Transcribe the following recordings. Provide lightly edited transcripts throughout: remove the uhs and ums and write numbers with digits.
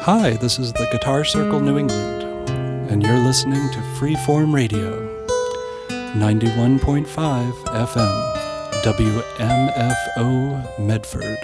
Hi, this is the Guitar Circle New England, and you're listening to Freeform Radio, 91.5 FM, WMFO Medford.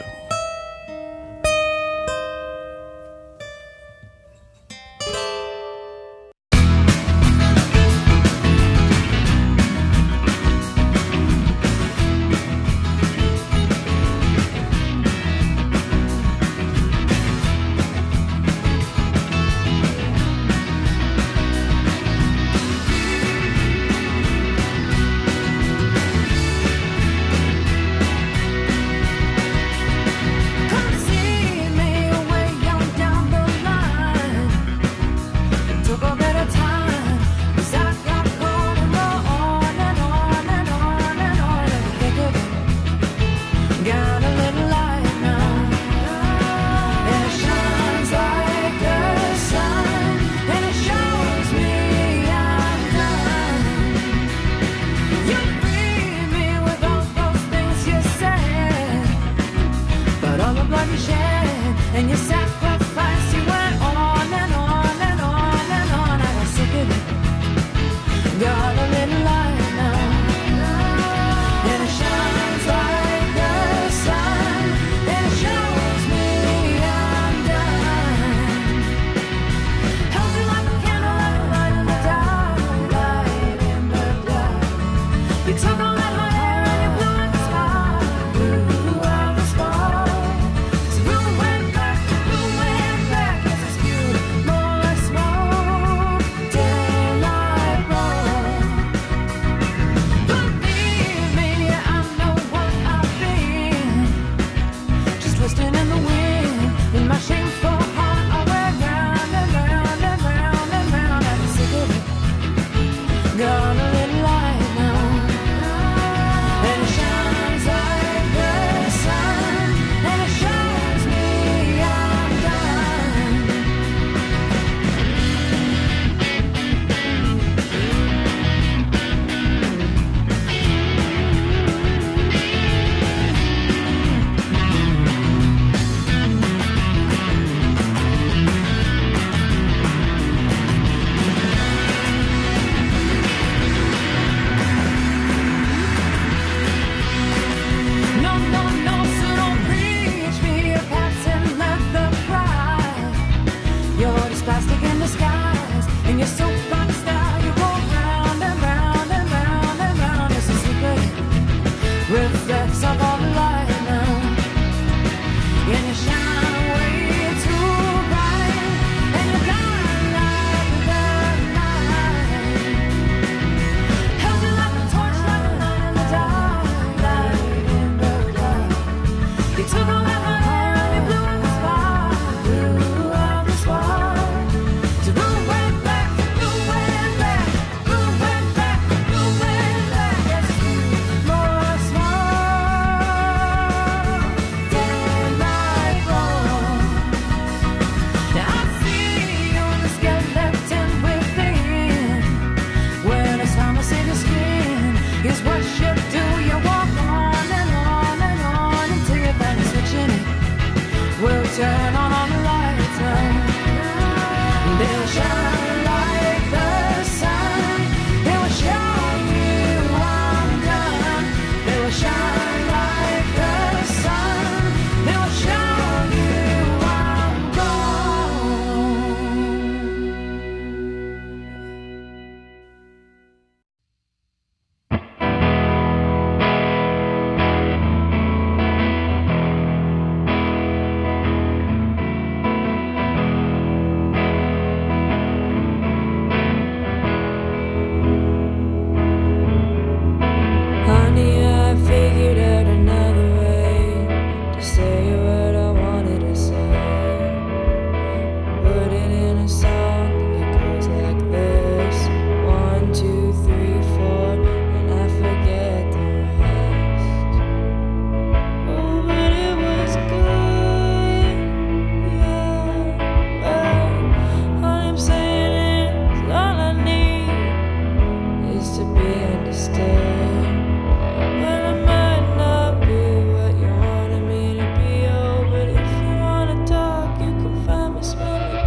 Smell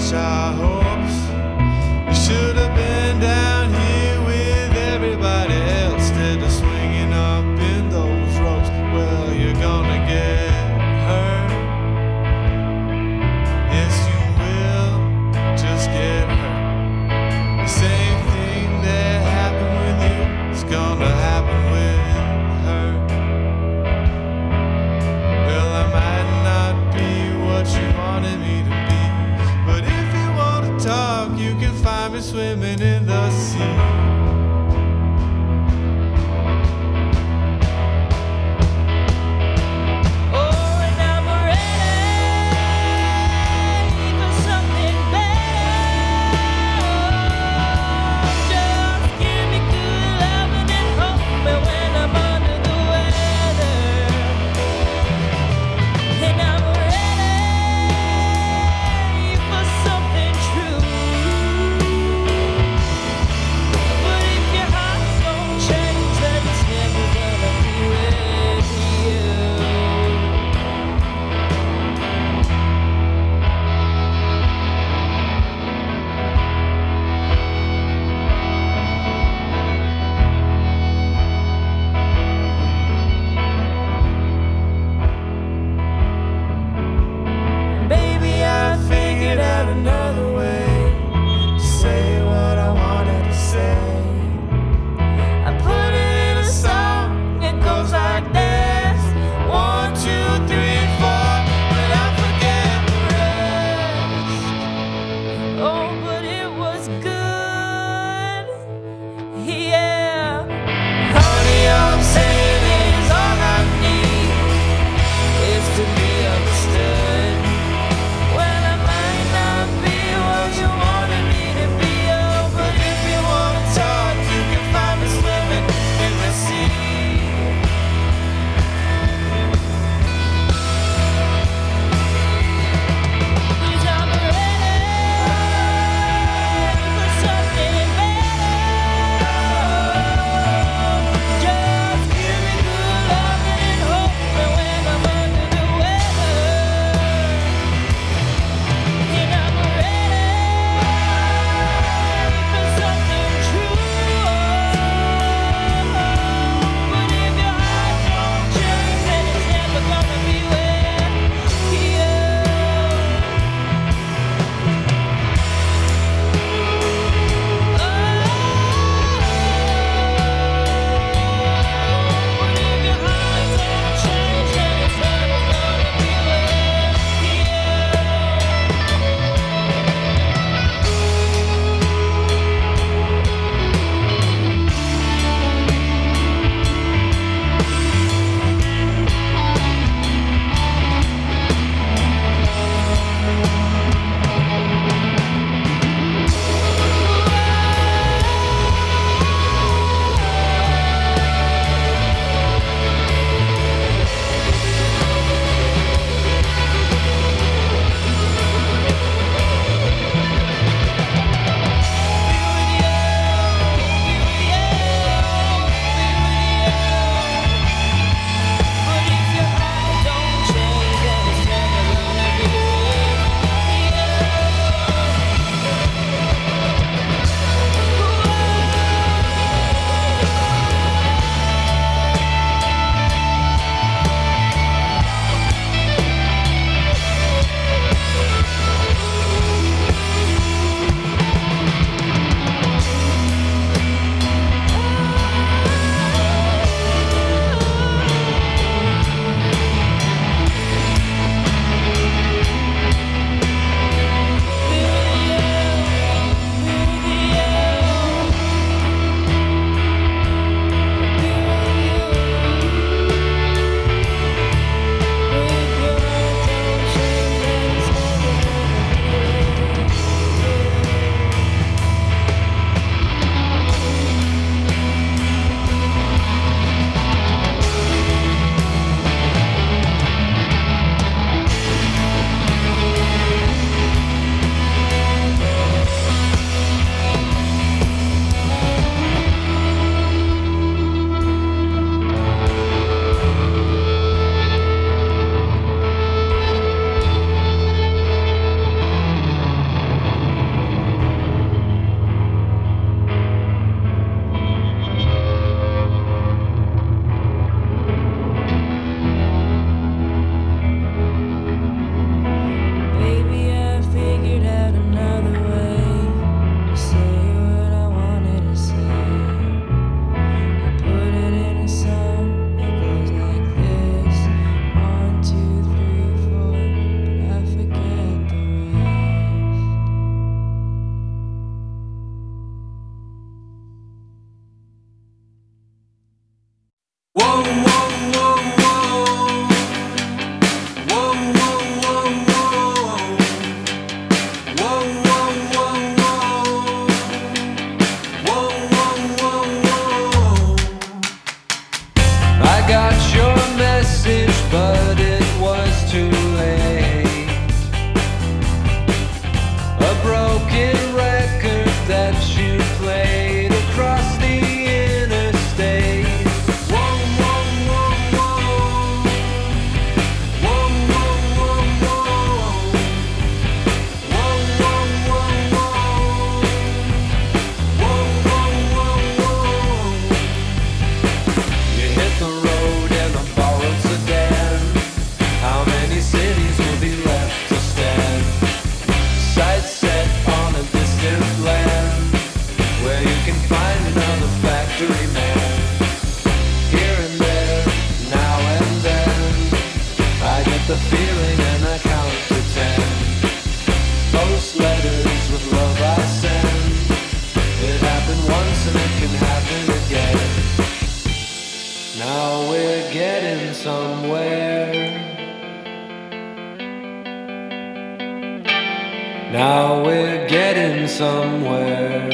dash our hopes. You should have been down here with everybody else instead of swinging up in those ropes. Well, you're gonna get hurt. Yes, you will just get hurt. The same thing that happened with you is gonna happen with her. Well, I might not be what you wanted me to be, but if you want but it was too late. A broken record that you played across the interstate. Whoa, whoa, whoa, whoa. Whoa, whoa, whoa, whoa. Whoa, whoa, whoa, whoa. Whoa, whoa, whoa, whoa. You hit the road in a borrowed sedan. How many cities will be left to stand? Sights set on a distant land, where you can find another factory man. Here and there, now and then, I get the feeling and I count to 10. Post letters with love I send. It happened once and it can happen again. Now we're getting somewhere. Now we're getting somewhere.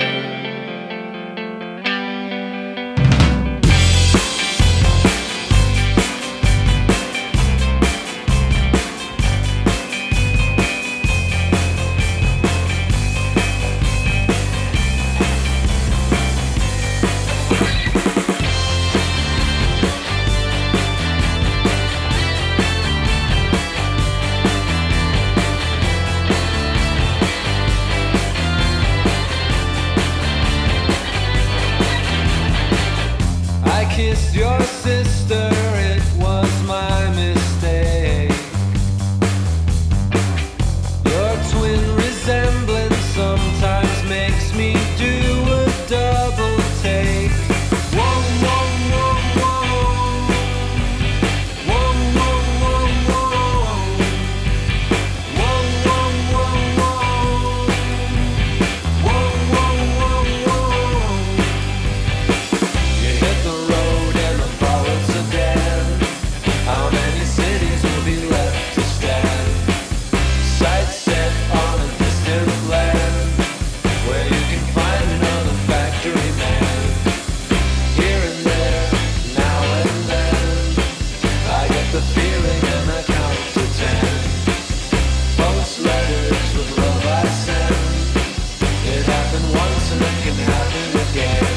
Kissed your sister, it was my mistake. Your twin resemblance sometimes makes me do a double take. Whoa, whoa, whoa, whoa. Whoa, whoa, whoa, whoa. Whoa, whoa, whoa, whoa. Whoa, whoa, whoa, whoa. You hit the road in a borrowed sedan. How many cities will be left to stand? Sights set on a distant land, where you can find another factory man. Here and there, now and then, I get the feeling and I count to 10. Post letters with love I send. It happened once and it can happen again.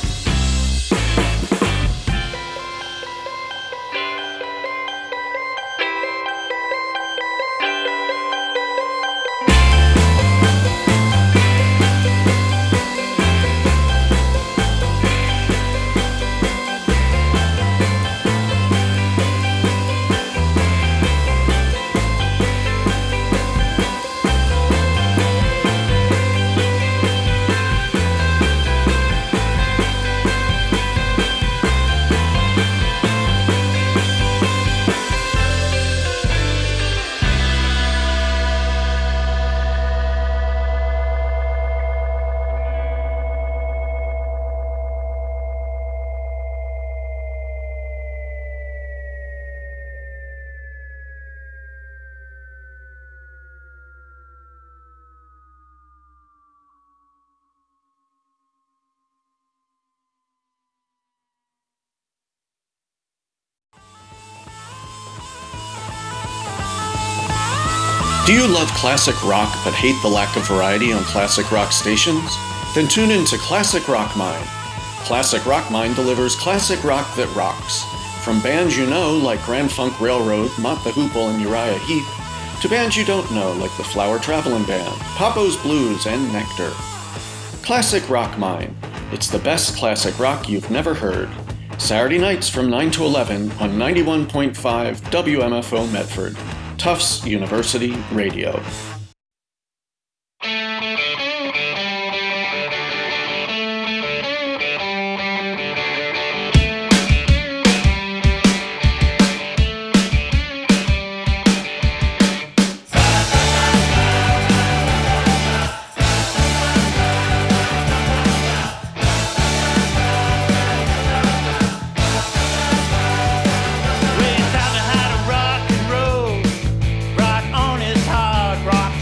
Do you love classic rock but hate the lack of variety on classic rock stations? Then tune in to Classic Rock Mind. Classic Rock Mind delivers classic rock that rocks. From bands you know like Grand Funk Railroad, Mott the Hoople, and Uriah Heep, to bands you don't know like the Flower Traveling Band, Papo's Blues, and Nectar. Classic Rock Mind. It's the best classic rock you've never heard. Saturday nights from 9 to 11 on 91.5 WMFO Medford. Tufts University Radio. We taught her how to rock and roll. Rock on is hard, rock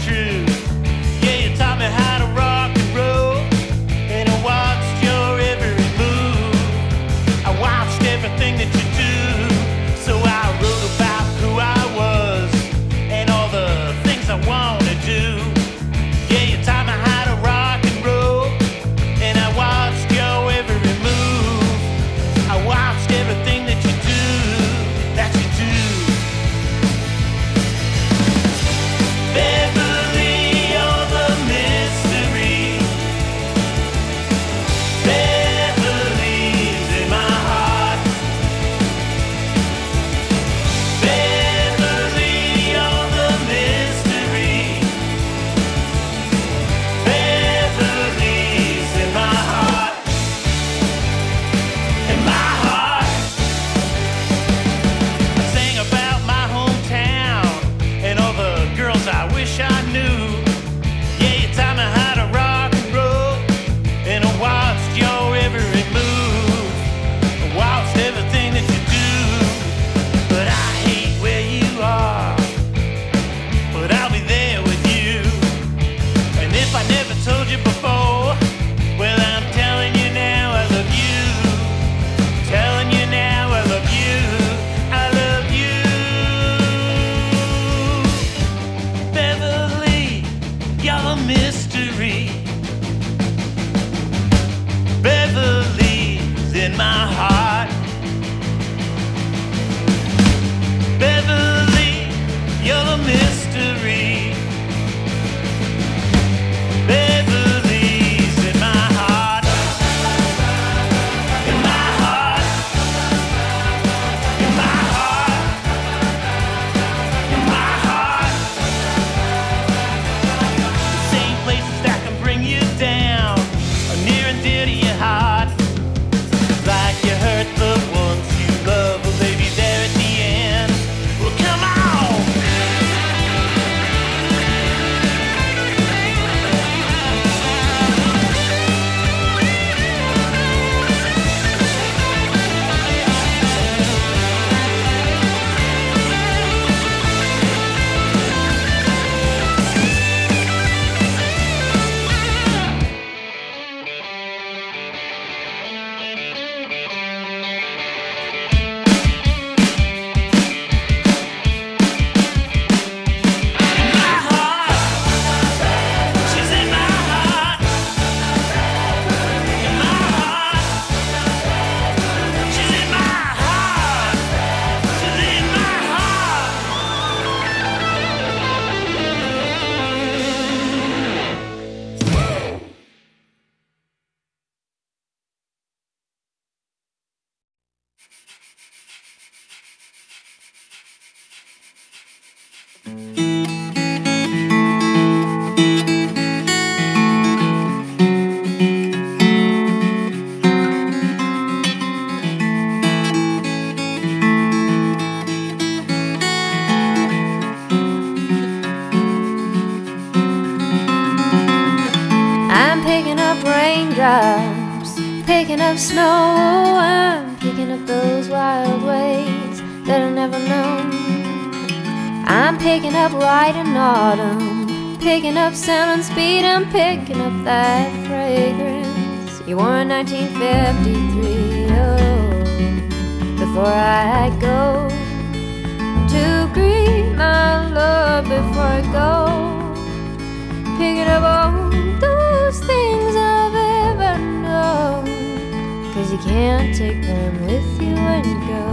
raindrops, picking up snow. I'm picking up those wild ways that I never known. I'm picking up light and autumn, picking up sound and speed. I'm picking up that fragrance you wore in 1953. Oh, before I go to greet my love, before I go picking up all those things I've ever known, 'cause you can't take them with you when you go.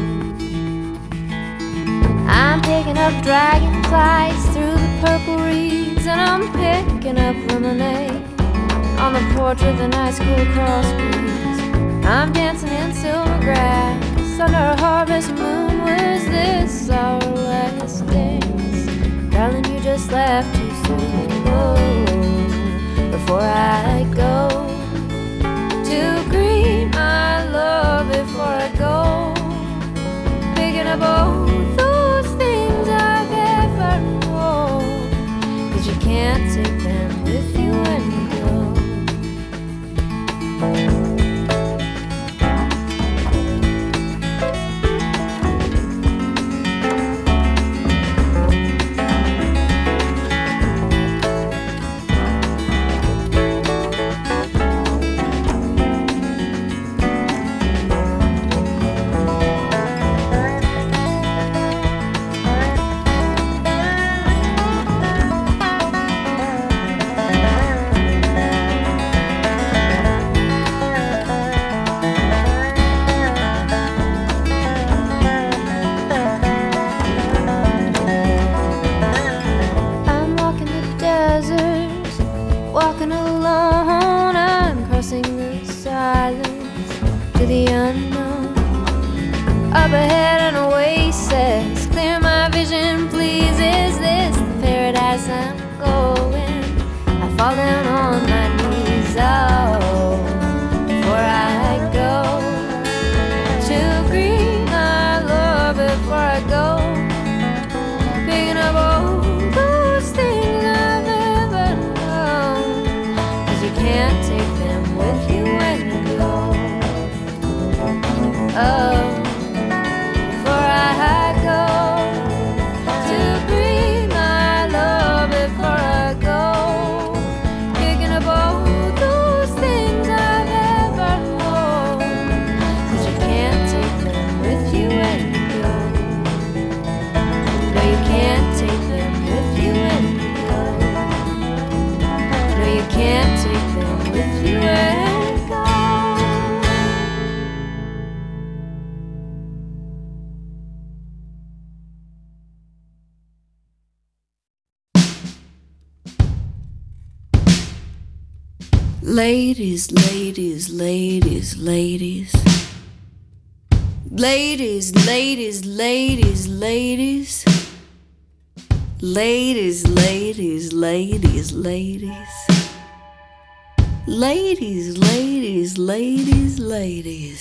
I'm picking up dragonflies through the purple reeds, and I'm picking up lemonade on the porch with a nice cool cross breeze. I'm dancing in silver grass under a harvest moon. Was this our last dance? Darling, you just left too soon. Oh, before I go to greet my love, before I go picking up all those things I've ever known, 'cause you can't take them with you when you go. Walking alone, I'm crossing the silence to the unknown. Up ahead an oasis, clear my vision please. Is this the paradise I'm going? I fall down on my knees. Oh, before I go to greet my love, before I go picking up all those things I've ever known, 'cause you can't take them with you when you go. Oh, before I go to greet my love, before I go picking up all those things I've ever known, 'cause you can't take them with you when you go. No, you can't take them with you when you go. No, you can't take them with you when you go. Ladies, ladies, ladies, ladies. Ladies, ladies, ladies, ladies. Ladies, ladies, ladies, ladies. Ladies, ladies, ladies, ladies.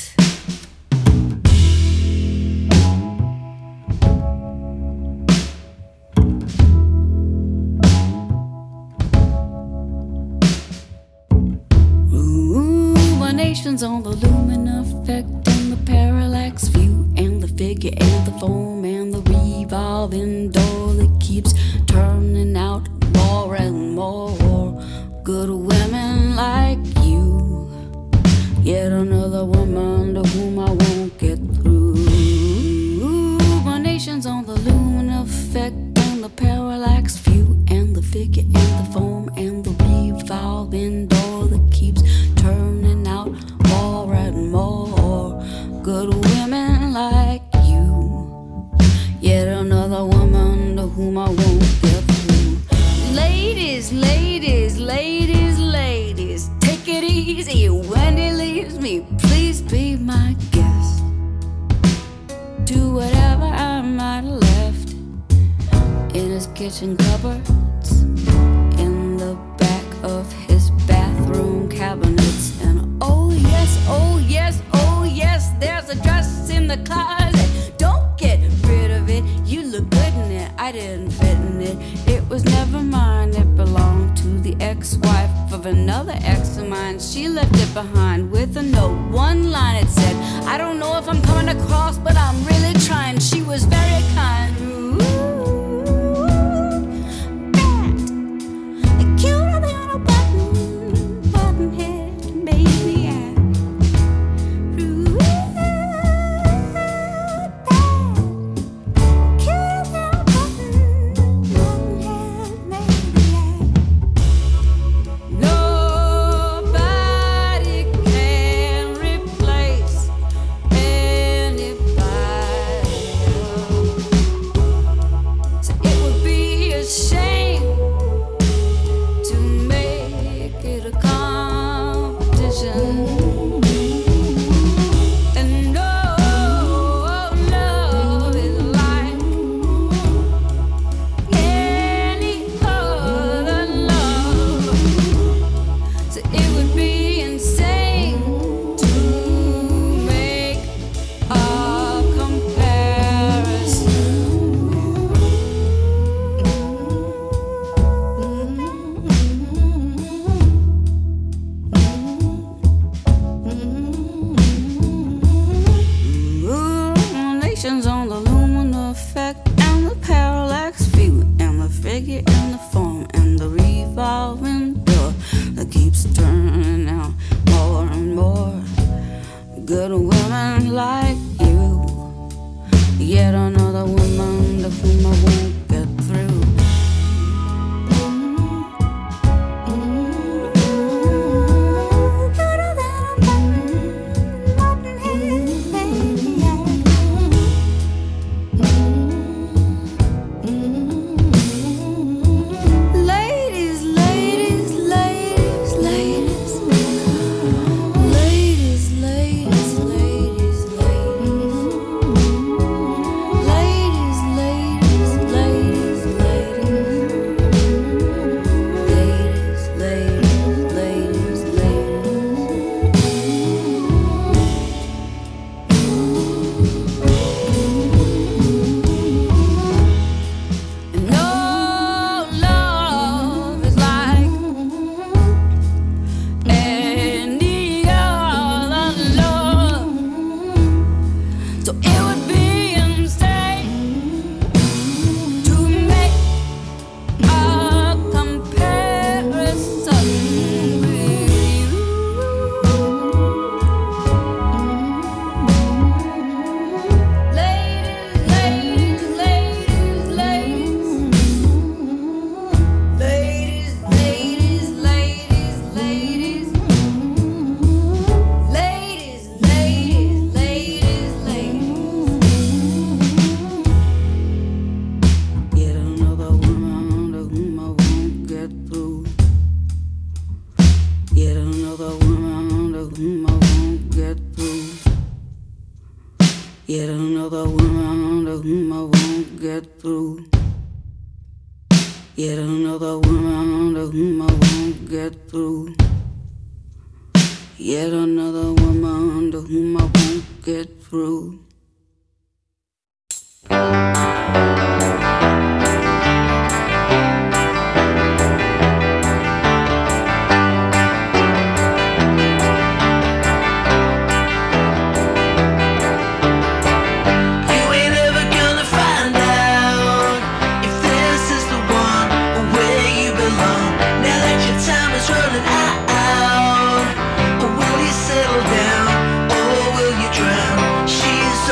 On the lumen effect and the parallax view and the figure and the foam and the revolving door that keeps turning out more and more good women like you. Yet another woman to whom I won't get through. My nation's on the lumen effect and the parallax view and the figure and the foam and the revolving door that keeps turning out more and more good women like you. Yet another woman to whom I won't get through. Ladies, ladies, ladies, ladies, take it easy when he leaves me. Please be my guest. Do whatever I might have left in his kitchen cupboards, in the back of his bathroom cabinets, and oh yes, oh yes, oh yes, there's a dress in the closet. Don't get rid of it. You look good in it. I didn't fit in it. It was never mine. It belonged to the ex-wife of of another ex of mine. She left it behind with a note. One line it said, I don't know if I'm coming across, but I'm really trying. She was very kind. Ooh, bad. Cuter than a button head maniac. Ooh, bad. Cuter than a button head maniac. Nobody can replace anybody else. So it would be a shame to make it a competition. And no love is like any other love. So it would be insane to make a comparison. Nations on the luminous effect and the parallax view and the figure and the form and the revolving door that keeps turning out more and more good women like you. Yet another woman to whom I won't get through. Better than a button-head maniac. Ladies, ladies, ladies, ladies. Ladies, ladies, ladies, ladies. Ladies, ladies, ladies, ladies. Ladies, ladies, ladies, ladies. No love is like any other love. So it would be insane to make a comparison with you. Ladies, ladies, ladies, ladies. Ladies, ladies, ladies, ladies. Ladies, ladies, ladies, ladies. Yet another woman to whom I won't get through. Yet another woman to whom I won't get through. Yet another woman to whom I won't get through. Yet another woman to whom I won't get through. Yet another woman to whom I won't get through. You ain't ever gonna find out if this is the one or where you belong. Now that your time is running out, or will you settle down, or will you drown? She's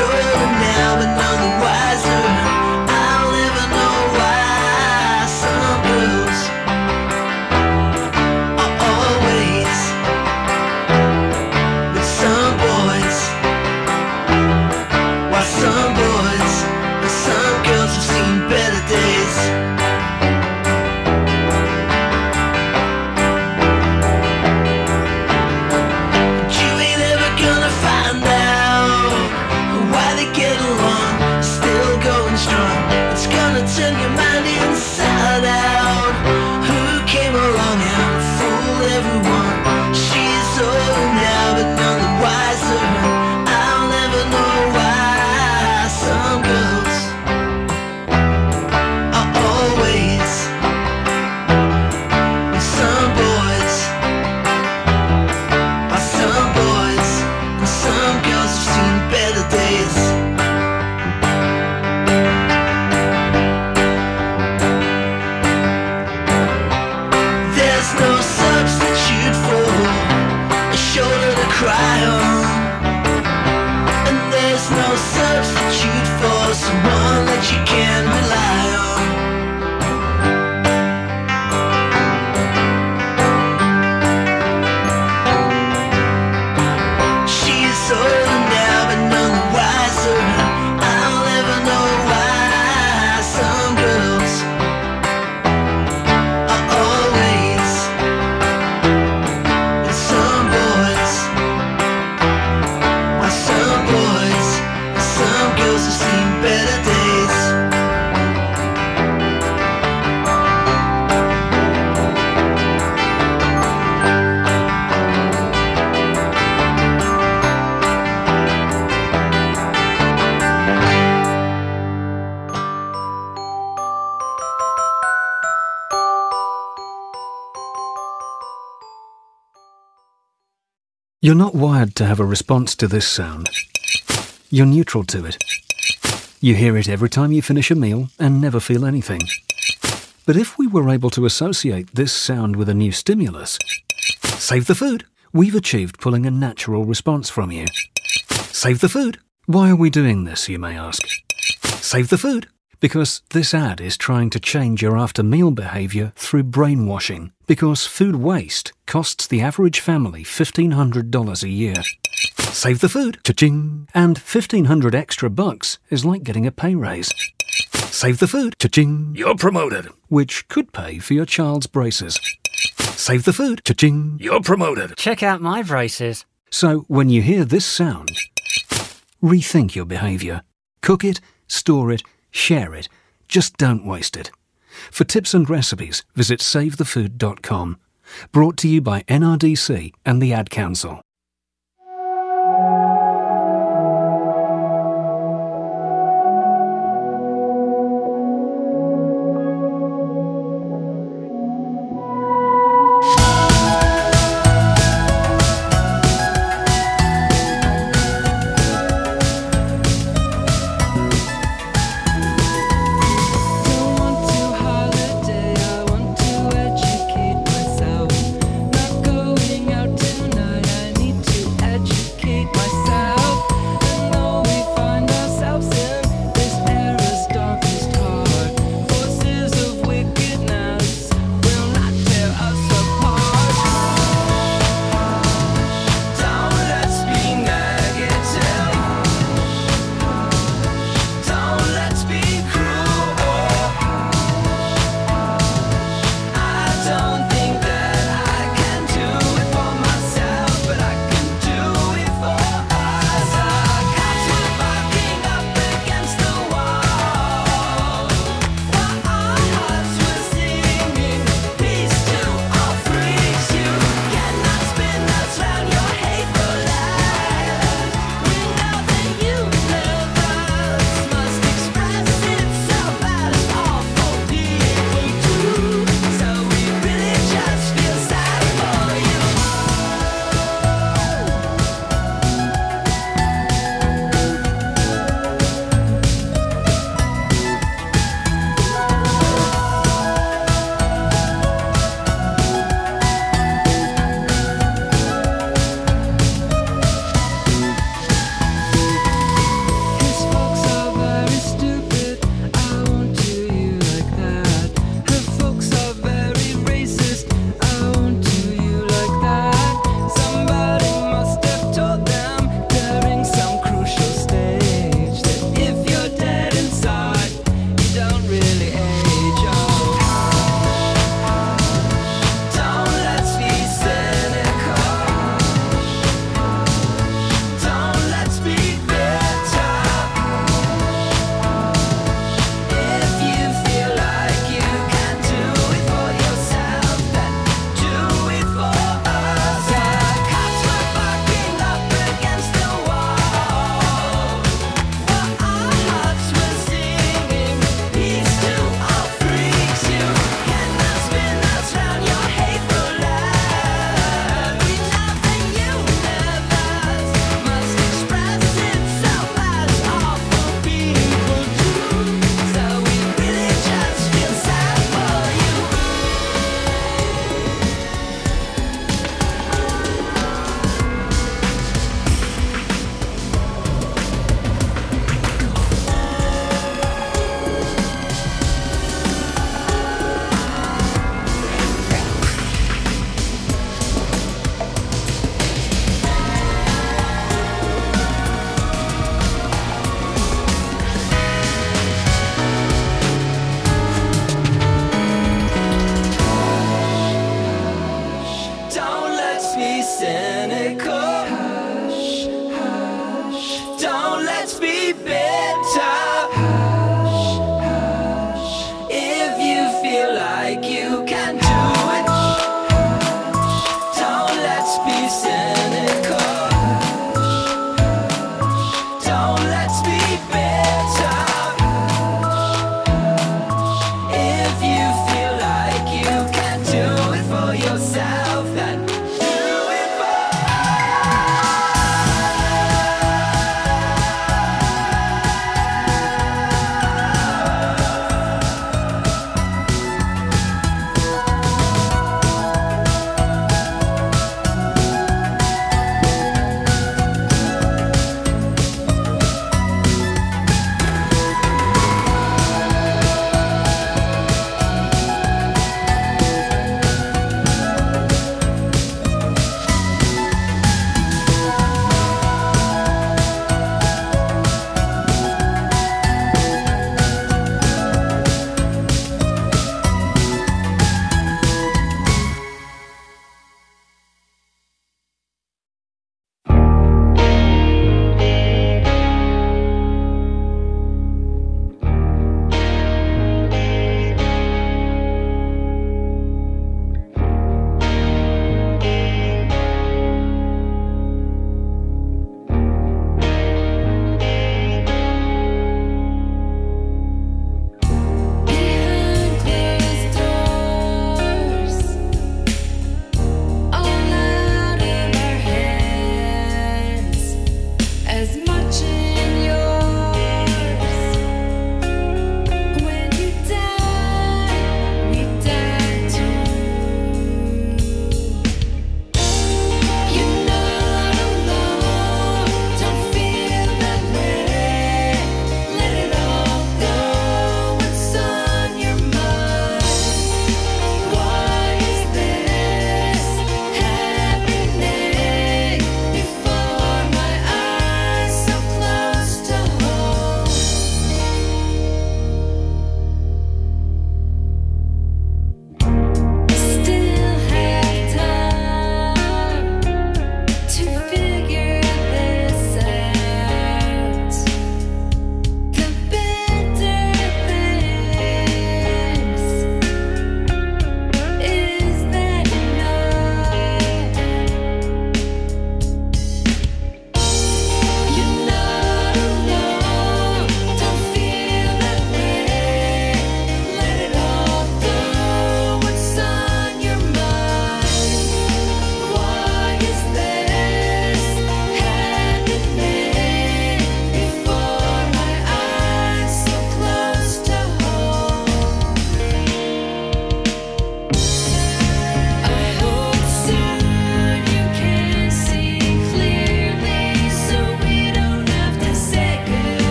You're not wired to have a response to this sound. You're neutral to it. You hear it every time you finish a meal and never feel anything. But if we were able to associate this sound with a new stimulus, save the food, we've achieved pulling a natural response from you. Save the food. Why are we doing this, you may ask? Save the food. Because this ad is trying to change your after-meal behaviour through brainwashing. Because food waste costs the average family $1,500 a year. Save the food. Cha-ching. And $1,500 extra bucks is like getting a pay raise. Save the food. Cha-ching. You're promoted. Which could pay for your child's braces. Save the food. Cha-ching. You're promoted. Check out my braces. So when you hear this sound, rethink your behaviour. Cook it, store it, share it. Just don't waste it. For tips and recipes, visit savethefood.com. Brought to you by NRDC and the Ad Council. Not going out tonight, I need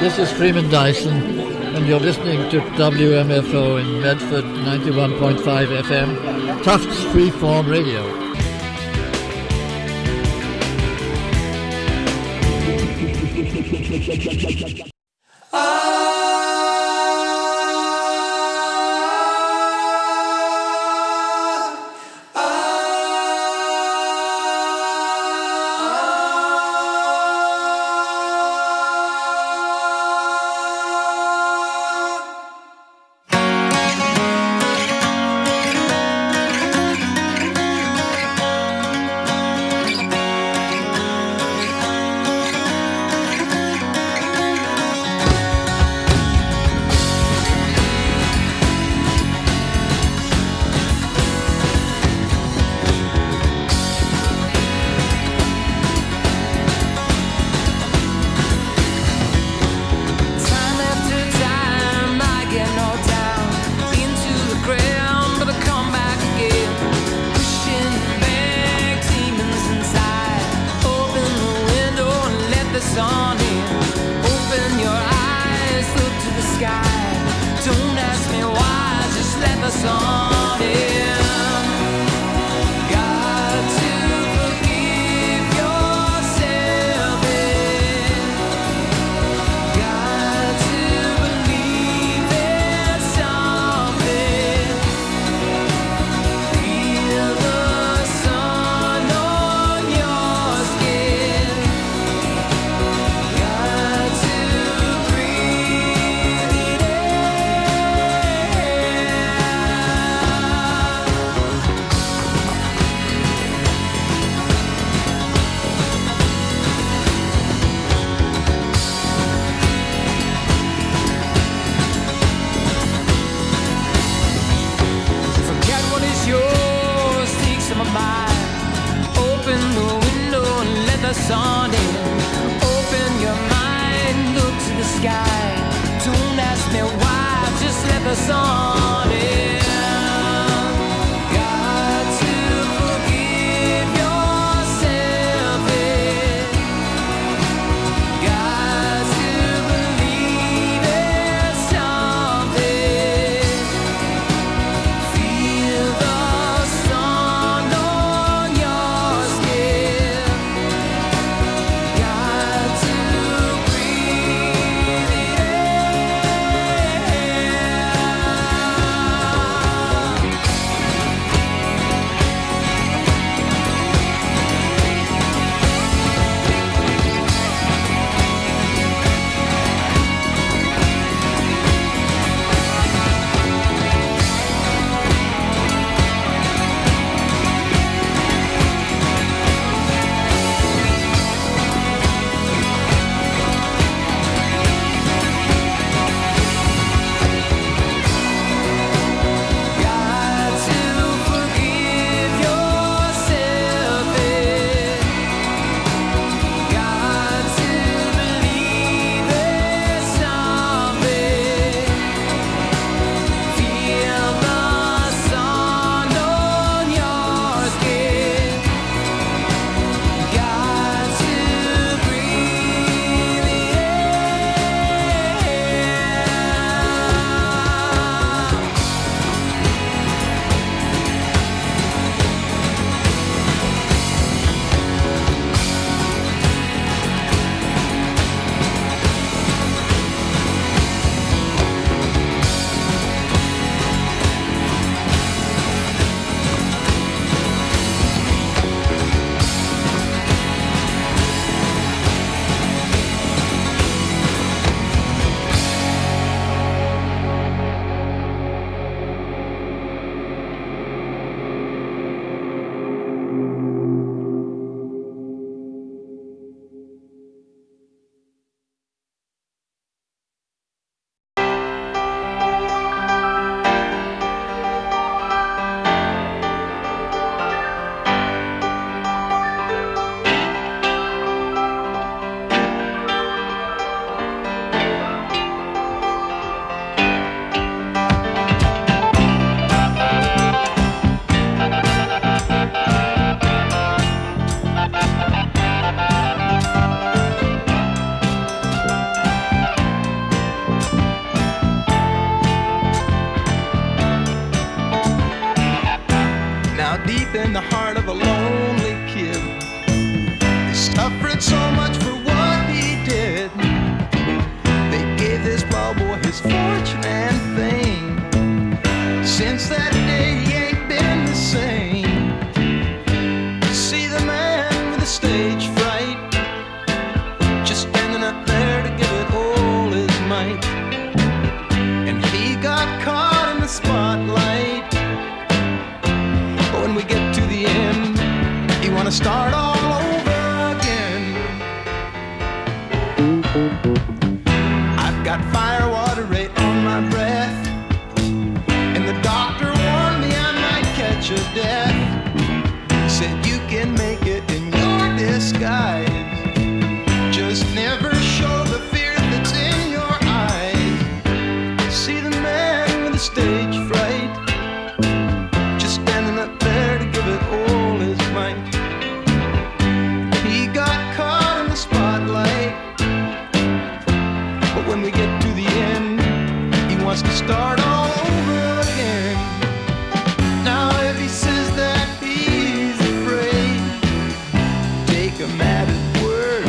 This is Freeman Dyson, and you're listening to WMFO in Medford, 91.5 FM, Tufts Freeform Radio. stage fright, just standing up there to give it all his might. And he got caught in the spotlight. But when we get to the end, you want to start all over again. I've got fire water right on my breath, and the doctor warned me I might catch a death. He said you can make it in your disguise, just never show the fear that's in your eyes. See the man with the stage fright, just standing up there to give it all his might. He got caught in the spotlight, but when we get to the end, he wants to start all over again. Now if he says that he's afraid, take him at his word.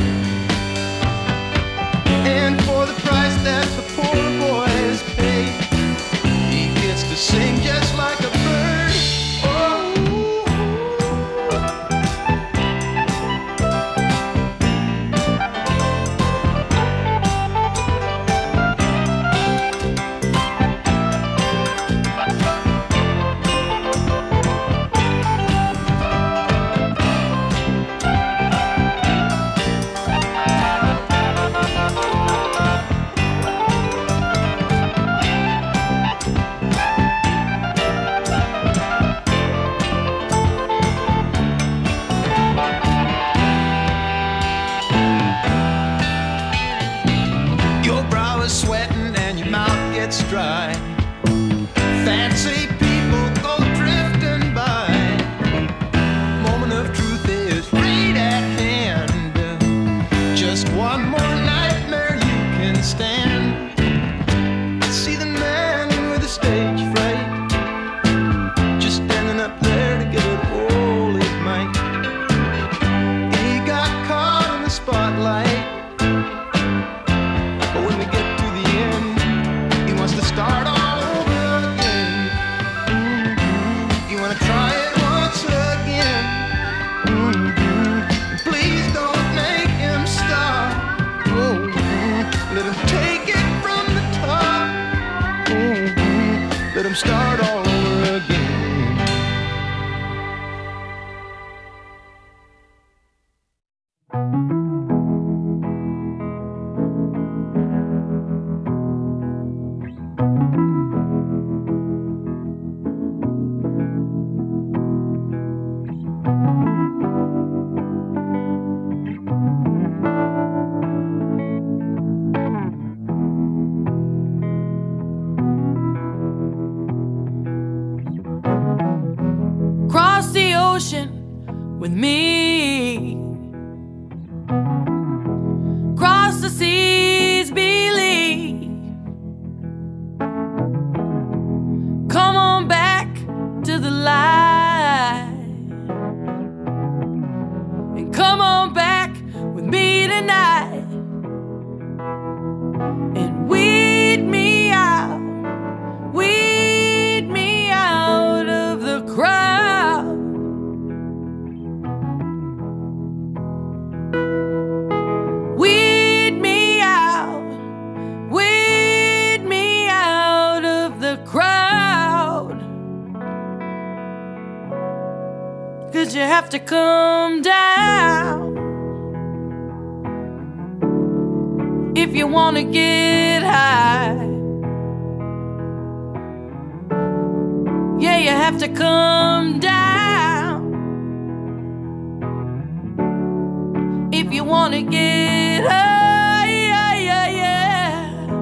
And for the price that the poor boy has paid, he gets to sing just like a bird. Oh. Your brow is sweating and your mouth gets dry. Fancy people go drifting by. Moment of truth is right at hand. Just one more nightmare you can stand. See the man with the stage fright, just standing up there to give it all his might. He got caught in the spotlight, but when we get to the end, he wants to start all over again. You want to try it once again. Please don't make him stop. Let him take it from the top. Let him start all over again. Cross the ocean with me, cross the seas, believe. Come on back to the light, and come on back with me tonight, and weed me out of the crowd. Weed me out of the crowd. 'Cause you have to come down if you wanna get high. Yeah, you have to come down if you wanna get high. Yeah, yeah, yeah.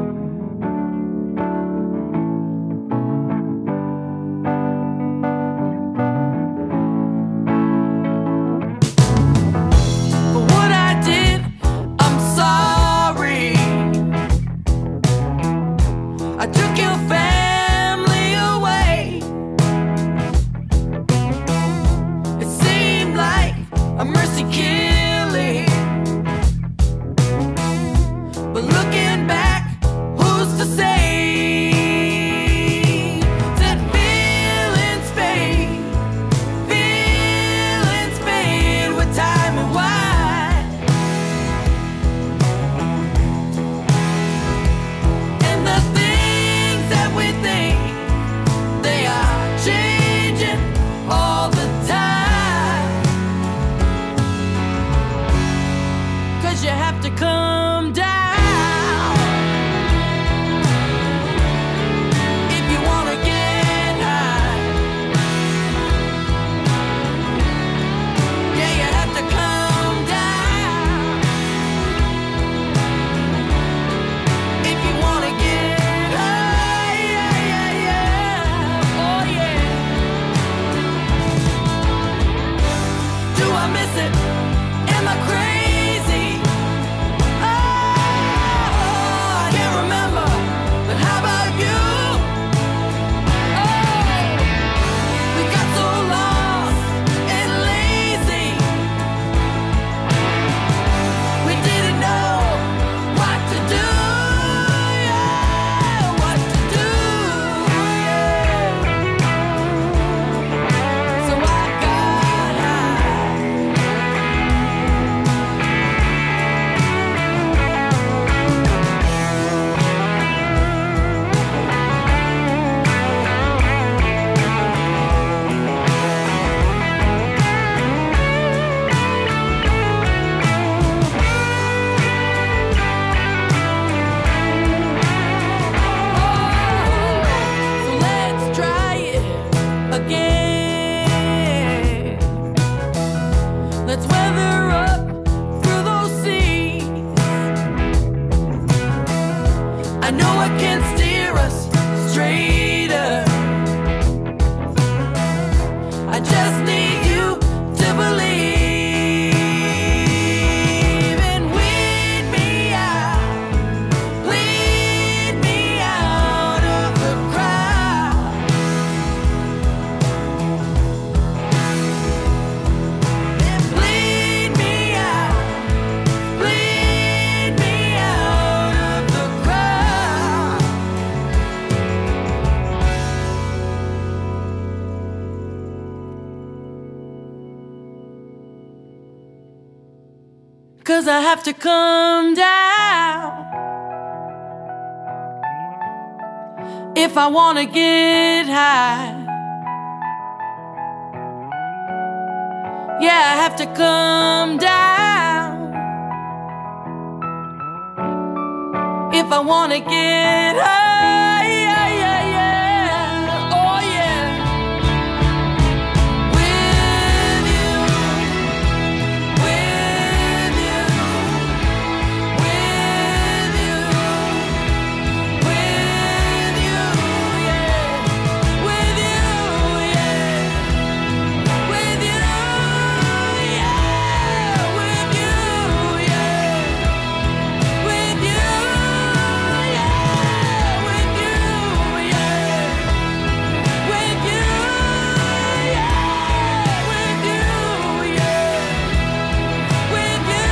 For what I did, I'm sorry. I took your family away. It seemed like a mercy killing. have to come down. If you wanna get high, yeah, you have to come down. If you wanna get high, yeah, yeah, yeah, oh yeah. Do I miss it? Am I crazy? Oh, I can't remember, but how about you? Oh, we got so lost and lazy. We didn't know what to do, yeah, what to do, yeah. So I got high. So let's try it again. Let's weather up through those seas. I know I can steer us straighter. I just need you to believe and weed me out. Lead me out of the crowd. And bleed me out. Bleed me out of the crowd. 'Cause I have to come down if I wanna get high. Yeah, I have to come down if I wanna get high. Yeah, yeah, yeah. Oh yeah. With you, with you, with you, with you, yeah. With you, yeah. With you, yeah. With you, yeah. With you, yeah. With you, yeah. With you, yeah. With you, yeah. With you,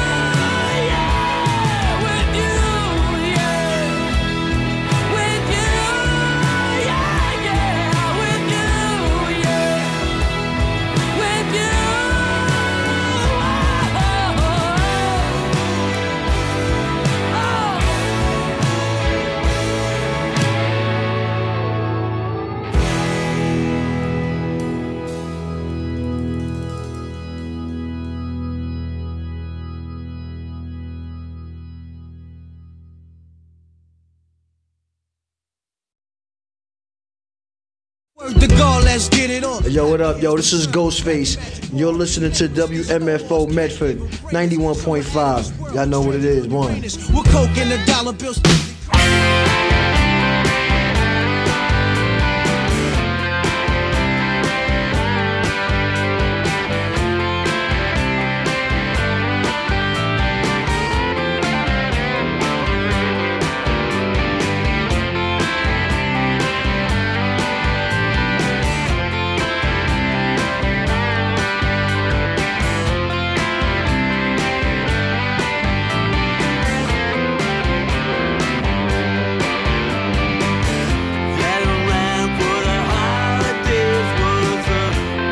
yeah. With you, yeah. With you, yeah, yeah. With you, yeah. With you, Word to God, let's get it on. Yo, what up, yo? This is Ghostface. You're listening to WMFO Medford 91.5. Y'all know what it is, one. We're coke and the dollar bills.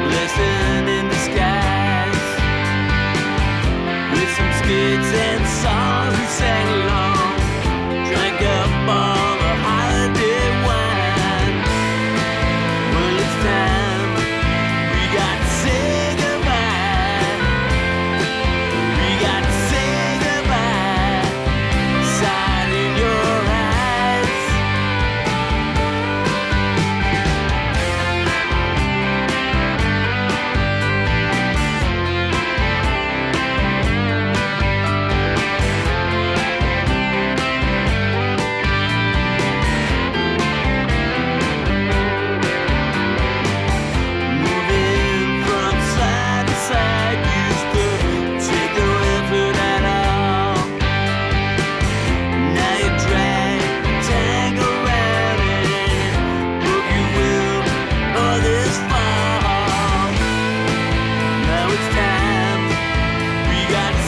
kids and songs.